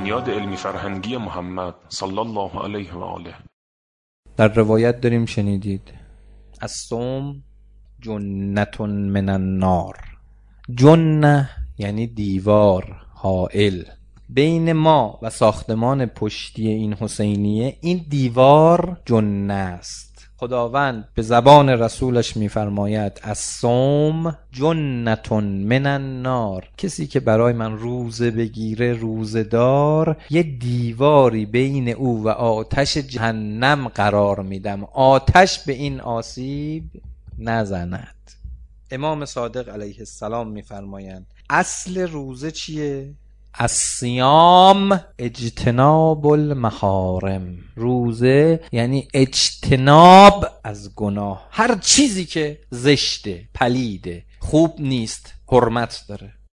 بنیاد علمی فرهنگی محمد صلی الله علیه و آله. در روایت داریم شنیدید الصوم جنة من النار. جنة یعنی دیوار، حائل بین ما و ساختمان پشتی این حسینیه. این دیوار جنه است. خداوند به زبان رسولش میفرماید الصوم جنة من النار. کسی که برای من روزه بگیره، روزه دار، یه دیواری بین او و آتش جهنم قرار میدم، آتش به این آسیب نزند. امام صادق علیه السلام میفرمایند اصل روزه چیه؟ الصیام اجتناب المحارم. روزه یعنی اجتناب از گناه، هر چیزی که زشته، پلیده، خوب نیست، حرمت داره.